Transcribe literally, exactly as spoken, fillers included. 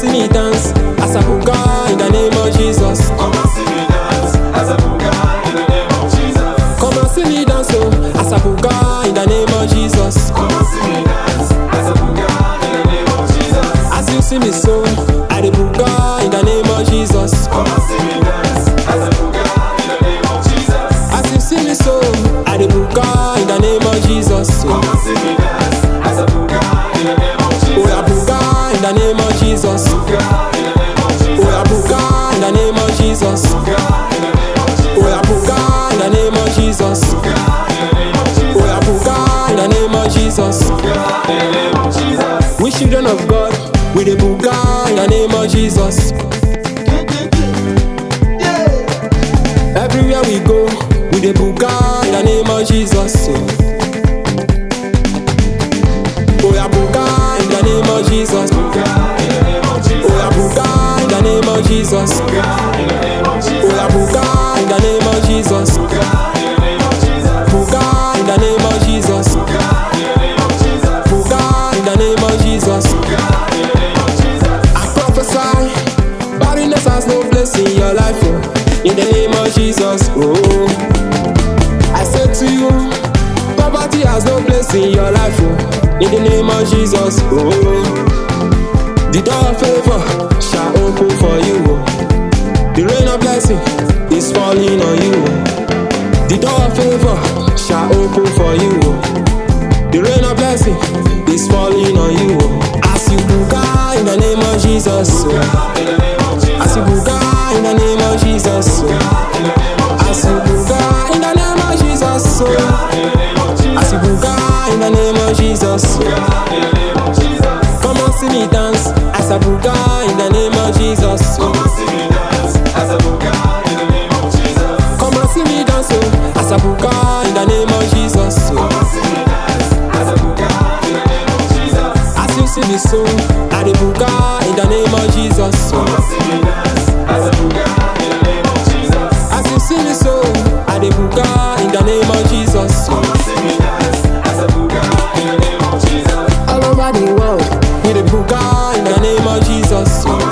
see me dance as a booga in the name of Jesus. Come and see me dance as a booga in the name of Jesus. Come and see me dance oh, as a booga in the name of Jesus. Come and see me dance as a booga in the name of Jesus. As you see me so, I the booga in the name of Jesus. Come and see me dance as a booga in the name of Jesus. As you see me so, I the booga in the name of Jesus. Come and see me dance as a booga in the name of Jesus. Oh, yeah, booga in the name of Jesus. Booga in the name of Jesus. Oh, yeah, booga in the name of Jesus. Booga in the name of Jesus. Oh, yeah, booga in the name of Jesus. Booga in the name of Jesus. Oh, yeah, booga in the name of Jesus. Booga in the name of Jesus. We children of God, we the booga in the name of Jesus. Everywhere we go, we the booga in the name of Jesus. Oh, yeah, booga in the name of Jesus. Booga in the name of Jesus. Oh, yeah, booga in the name of Jesus. Booga in the name of Jesus. Oh, yeah, booga in the name of Jesus. Booga in the name of Jesus. Booga in the name of Jesus. Booga in the name of Jesus. Booga in the name of Jesus. Booga in the name of Jesus. I prophesy, barrenness has no place in your life, oh, in the name of Jesus. Oh, I said to you, poverty has no place in your life, oh, in the name of Jesus. Oh, the door of favor shall open for you. Oh. The rain of blessing is falling on you. Oh. The door of favor shall open for you. Oh. The rain of blessing is falling on you. Oh. As you booga in the name of Jesus. Oh. In the name of Jesus. As you booga in the name of Jesus. Oh. In the name of As you booga in the name of Jesus. Oh. in the name of Jesus. As you booga in the name of Jesus. Oh. In the name of Jesus. Come and see me dance as a booga in the name of Jesus. Come and see me dance as a booga in the name of Jesus. Come and see me dance oh, as a booga in the name of Jesus. Come and see me dance as a booga in the name of Jesus. As you see me so, I the booga in the name of Jesus. Come and see me dance as a booga in the name of Jesus. As you see me so, I the booga in the name of Jesus. Come and see me dance as a booga in the name of Jesus. All over the world, we the booga in the name of Jesus. Come